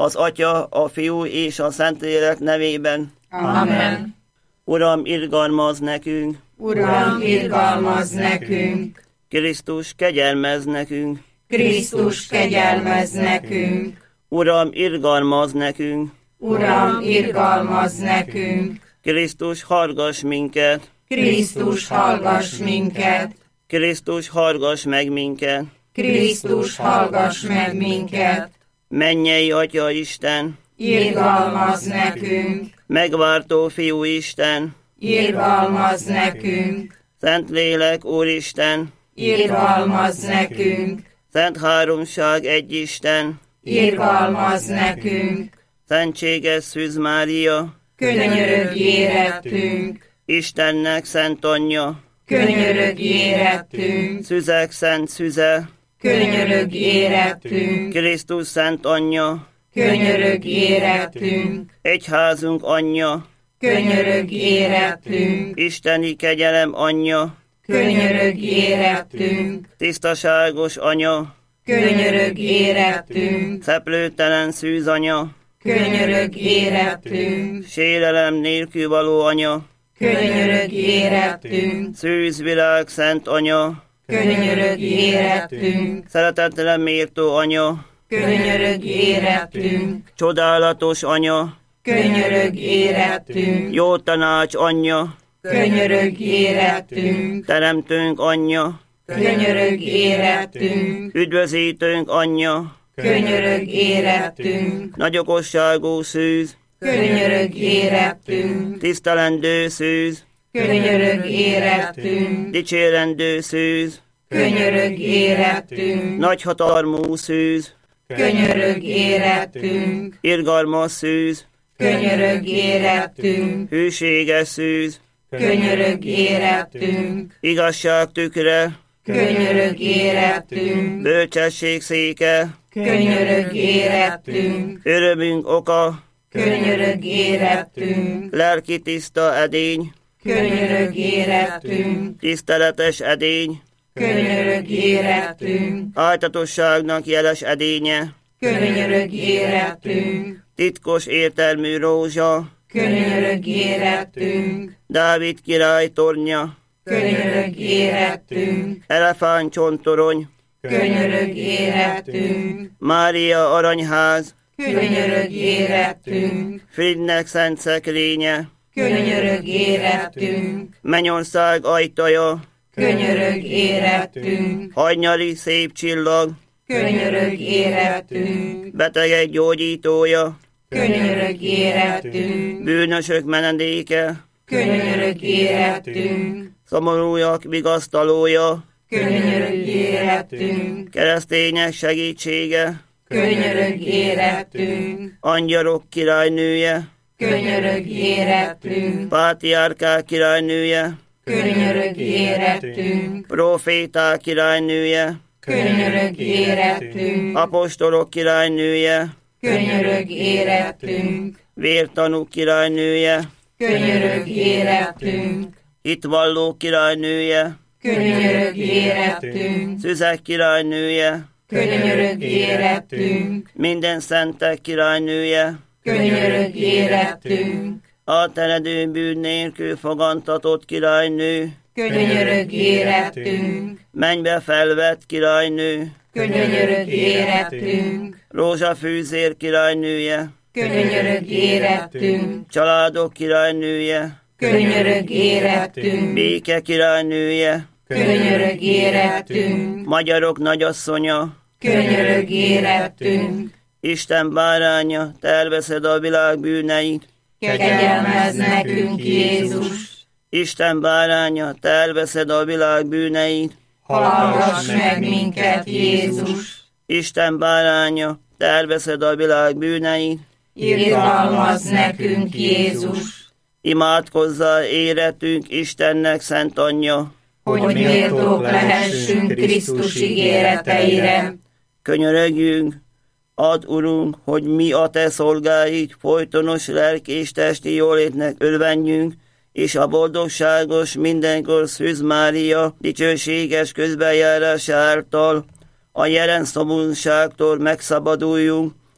az Atya, a Fiú és a Szentlélek nevében. Amen. Uram, irgalmazz nekünk! Uram, irgalmazz nekünk! Krisztus, kegyelmezz nekünk! Krisztus, kegyelmezz nekünk! Uram, irgalmazz nekünk! Uram, irgalmazz nekünk! Krisztus, hallgass minket! Krisztus, hallgass minket! Krisztus, hallgass meg minket! Krisztus, hallgass meg minket! Mennyei Atya Isten! Irgalmazz nekünk! Megváltó Fiú Isten! Irgalmazz nekünk! Szentlélek Úristen! Irgalmazz nekünk! Szent Háromság egy Isten! Irgalmazz nekünk! Szentséges Szűz Mária! Könyörögj érettünk! Istennek Szent Anyja! Könyörögj érettünk! Szüzek Szent Szüze! Könyörögj érettünk! Krisztus Szent Anyja! Könyörögj érettünk! Egyházunk Anyja! Könyörögj érettünk! Isteni kegyelem Anyja! Könyörögj érettünk! Tisztaságos Anya! Könyörögj érettünk! Szeplőtelen Szűz Anya! Könyörögj érettünk! Sérelem nélkül való Anya! Könyörögj érettünk! Szűz világ Szent Anya! Könyörögj érettünk! Szeretetre méltó Anya! Könyörögj érettünk! Csodálatos Anya! Könyörögj érettünk! Jó tanács Anyja! Könyörögj érettünk! Teremtőnk Anyja! Könyörögj érettünk! Üdvözítőnk Anyja! Könyörögj érettünk! Nagyokosságú Szűz! Könyörögj érettünk! Tisztelendő Szűz! Könyörögj érettünk! Dicsérendő Szűz! Könyörögj érettünk! Nagyhatalmú Szűz! Könyörögj érettünk! Irgalmas Szűz! Könyörögj érettünk! Hűséges Szűz! Könyörögj érettünk! Igazság tükre! Könyörögj érettünk! Bölcsesség széke! Könyörögj érettünk! Örömünk oka! Könyörögj érettünk! Lelki tiszta edény! Könyörögj érettünk! Tiszteletes edény! Könyörögj érettünk! Áltatosságnak jeles edénye! Könyörögj érettünk! Titkos értelmű rózsa! Könyörögj érettünk! Dávid király tornya! Könyörögj érettünk! Elefántcsontorony! Könyörögj érettünk! Mária aranyház! Könyörögj érettünk! Fridnek szent szekrénye! Könyörög érettünk, Mennyország ajtaja, könyörög érettünk, hajnyali szép csillag, könyörög érettünk, betegek gyógyítója, könyörög érettünk, bűnösök menedéke, könyörög érettünk, szomorúak vigasztalója, könyörög érettünk, keresztények segítsége, könyörög érettünk, angyalok királynője, könyörög érettünk, pátriárkák királynője, könyörög érettünk, proféták királynője, könyörög érettünk, apostolok királynője, könyörög érettünk, vértanúk királynője, könyörög érettünk, hitvallók királynője, könyörög érettünk, szüzek királynője, könyörög érettünk, minden szentek királynője, könyörög érettünk, átteredő bűn nélkül fogantatott királynő, könyörög érettünk, mennybe felvett királynő, könyörög érettünk, rózsafűzér királynője, könyörög érettünk, családok királynője, könyörög érettünk, béke királynője, könyörög érettünk, magyarok nagyasszonya, könyörög érettünk, Isten báránya, te elveszed a világ bűneit, kegyelmezz nekünk Jézus, Isten báránya, te elveszed a világ bűneit, hallgass meg minket Jézus, Isten báránya, te elveszed a világ bűneit, irgalmazz nekünk Jézus, imádkozzál éretünk Istennek szent anyja, hogy méltók lehessünk Krisztus ígéreteire. Könyörögjünk, add, Urunk, hogy mi a te szolgáid folytonos lelki és testi jólétnek örvenjünk, és a boldogságos mindenkor Szűz Mária dicsőséges közbenjárása által a jelen szomorúságtól megszabaduljunk,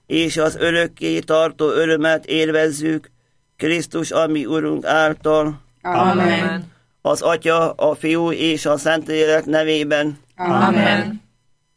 és az örökké tartó örömet élvezzük Krisztus, a mi Urunk által. Amen. Az Atya, a Fiú és a Szentlélek nevében. Amen.